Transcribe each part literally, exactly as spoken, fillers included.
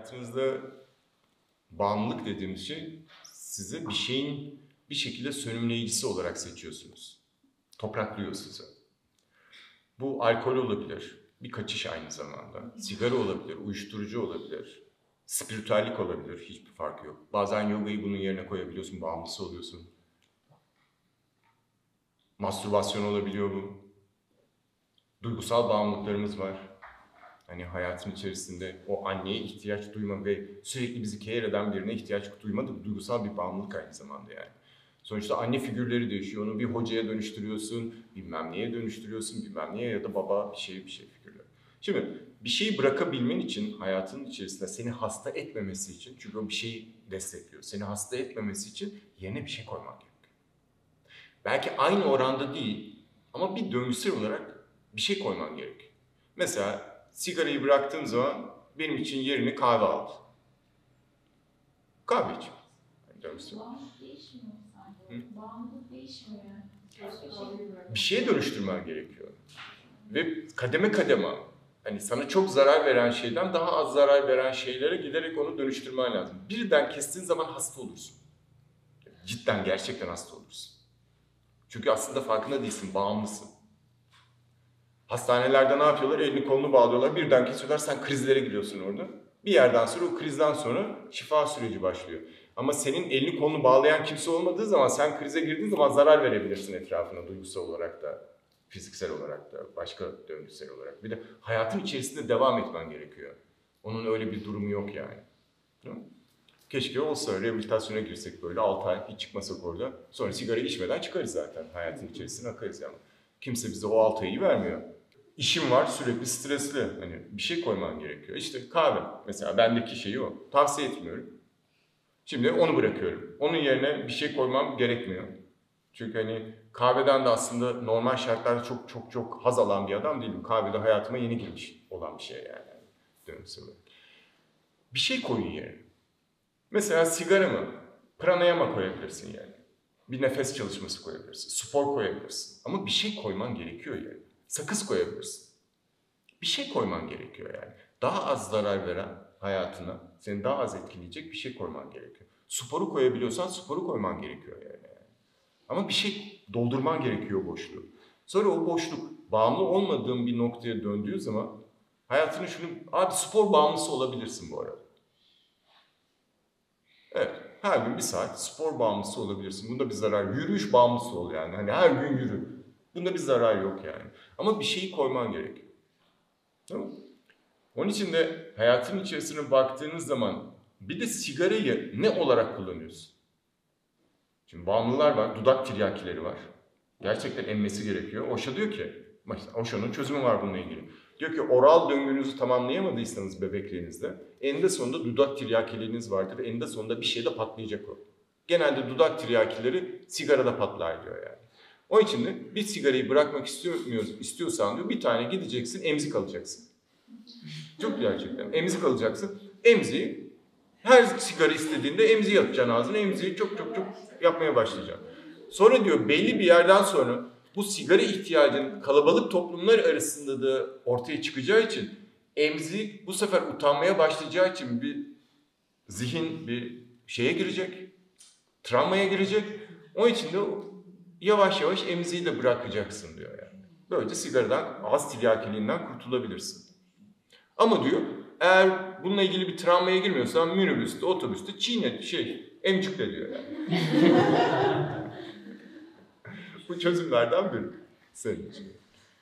hayatınızda bağımlılık dediğimiz şey size bir şeyin bir şekilde sönümleyicisi olarak seçiyorsunuz. Topraklıyor sizi. Bu alkol olabilir, bir kaçış aynı zamanda. Sigara olabilir, uyuşturucu olabilir, spiritüellik olabilir, hiçbir farkı yok. Bazen yogayı bunun yerine koyabiliyorsun, bağımlısı oluyorsun. Mastürbasyon olabiliyor bu. Duygusal bağımlılıklarımız var. Hani hayatın içerisinde o anneye ihtiyaç duyma ve sürekli bizi care eden birine ihtiyaç duyma da duygusal bir bağımlılık aynı zamanda yani. Sonuçta anne figürleri değişiyor. Onu bir hocaya dönüştürüyorsun, bilmem neye dönüştürüyorsun, bilmem neye ya da baba bir şey bir şey figürler. Şimdi bir şeyi bırakabilmen için hayatın içerisinde seni hasta etmemesi için, çünkü o bir şeyi destekliyor. Seni hasta etmemesi için yerine bir şey koymak gerekiyor. Belki aynı oranda değil ama bir döngüsel olarak bir şey koyman gerekiyor. Mesela sigarayı bıraktığım zaman benim için yerini kahve aldı. Kahve içiyorum. Bağımlılık değişmiyor sanki. Bağımlılık değişmiyor yani. Bir şeye dönüştürmen gerekiyor. Ve kademe kademe, hani sana çok zarar veren şeyden daha az zarar veren şeylere giderek onu dönüştürmen lazım. Birden kestiğin zaman hasta olursun. Cidden gerçekten hasta olursun. Çünkü aslında farkında değilsin, bağımlısın. Hastanelerde ne yapıyorlar? Elini kolunu bağlıyorlar, birden kesiyorlar, sen krizlere giriyorsun orada. Bir yerden sonra o krizden sonra şifa süreci başlıyor. Ama senin elini kolunu bağlayan kimse olmadığı zaman sen krize girdiğin zaman zarar verebilirsin etrafına duygusal olarak da, fiziksel olarak da, başka döngüsel olarak. Bir de hayatın içerisinde devam etmen gerekiyor. Onun öyle bir durumu yok yani. Değil mi? Keşke olsa rehabilitasyona girsek böyle altı ay hiç çıkmasak orada. Sonra sigara içmeden çıkarız zaten. Hayatın içerisine akarız yani. Kimse bize o altı ayı vermiyor. İşim var, sürekli stresli. Hani bir şey koyman gerekiyor. İşte kahve mesela bendeki şeyi o. Tavsiye etmiyorum. Şimdi onu bırakıyorum. Onun yerine bir şey koymam gerekmiyor. Çünkü hani kahveden de aslında normal şartlarda çok çok çok haz alan bir adam değilim. Kahvede hayatıma yeni girmiş olan bir şey yani. Dönemsel olarak. Bir şey koyun yerine. Mesela sigara mı? Pranayama koyabilirsin yani. Bir nefes çalışması koyabilirsin. Spor koyabilirsin. Ama bir şey koyman gerekiyor yani. Sakız koyabilirsin. Bir şey koyman gerekiyor yani. Daha az zarar veren hayatına, seni daha az etkileyecek bir şey koyman gerekiyor. Sporu koyabiliyorsan sporu koyman gerekiyor yani. Ama bir şey doldurman gerekiyor boşluğu. Sonra o boşluk bağımlı olmadığın bir noktaya döndüğü zaman hayatını şunu, abi spor bağımlısı olabilirsin bu arada. Evet, her gün bir saat spor bağımlısı olabilirsin. Bunda bir zarar, yürüyüş bağımlısı ol yani. Hani her gün yürü. Bunda bir zarar yok yani. Ama bir şeyi koyman gerekiyor. Tamam mı? Onun için de hayatın içerisine baktığınız zaman bir de sigarayı ne olarak kullanıyorsun? Şimdi bağımlılar var, dudak tiryakileri var. Gerçekten emmesi gerekiyor. Osho diyor ki, Osho'nun çözümü var bununla ilgili. Diyor ki oral döngünüzü tamamlayamadıysanız bebekliğinizde eninde sonunda dudak tiryakiliğiniz vardır. Eninde sonunda bir şeyde patlayacak o. Genelde dudak tiryakileri sigarada patlar diyor yani. Onun için de bir sigarayı bırakmak istiyormuyoruz, istiyorsan diyor bir tane gideceksin, emzik alacaksın. Çok gerçekten. Emzik alacaksın. Emziği her sigara istediğinde emziği atacaksın ağzına. Emziği çok çok çok yapmaya başlayacaksın. Sonra diyor belli bir yerden sonra bu sigara ihtiyacın kalabalık toplumlar arasında da ortaya çıkacağı için emzik bu sefer utanmaya başlayacağı için bir zihin bir şeye girecek. Travmaya girecek. Onun için de yavaş yavaş emziği de bırakacaksın diyor yani. Böylece sigaradan, ağız tiryakiliğinden kurtulabilirsin. Ama diyor eğer bununla ilgili bir travmaya girmiyorsan minibüste, otobüste çiğne şey, emcikle diyor yani. Bu çözümlerden biri senin için.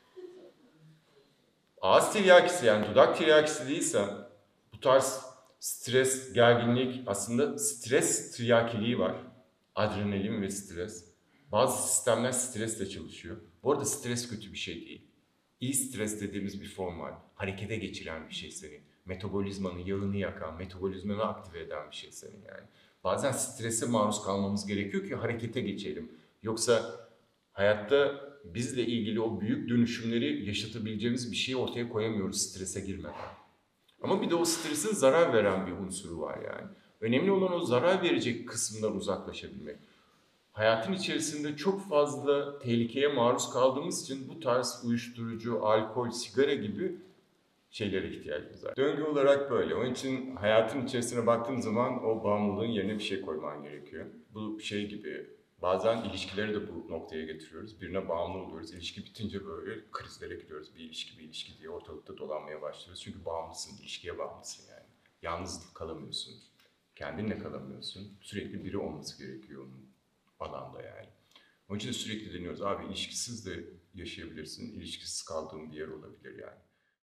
Ağız tiryakisi yani dudak tiryakisi değilse bu tarz stres, gerginlik aslında stres tiryakiliği var. Adrenalin ve stres. Bazı sistemler stresle çalışıyor. Bu arada stres kötü bir şey değil. İyi stres dediğimiz bir form var. Harekete geçiren bir şey senin. Metabolizmanın yağını yakan, metabolizmanı aktive eden bir şey senin yani. Bazen strese maruz kalmamız gerekiyor ki harekete geçelim. Yoksa hayatta bizle ilgili o büyük dönüşümleri yaşatabileceğimiz bir şeyi ortaya koyamıyoruz strese girmeden. Ama bir de o stresin zarar veren bir unsuru var yani. Önemli olan o zarar verecek kısımdan uzaklaşabilmek. Hayatın içerisinde çok fazla tehlikeye maruz kaldığımız için bu tarz uyuşturucu, alkol, sigara gibi şeylere ihtiyacımız var. Döngü olarak böyle. Onun için hayatın içerisine baktığın zaman o bağımlılığın yerine bir şey koyman gerekiyor. Bu şey gibi, bazen ilişkileri de bu noktaya getiriyoruz. Birine bağımlı oluyoruz. İlişki bitince böyle krizlere giriyoruz. Bir ilişki bir ilişki diye ortalıkta dolanmaya başlıyoruz. Çünkü bağımlısın, ilişkiye bağımlısın yani. Yalnız kalamıyorsun. Kendinle kalamıyorsun. Sürekli biri olması gerekiyor onun alanda yani. Onun için de sürekli deniyoruz. Abi ilişkisiz de yaşayabilirsin. İlişkisiz kaldığın bir yer olabilir yani.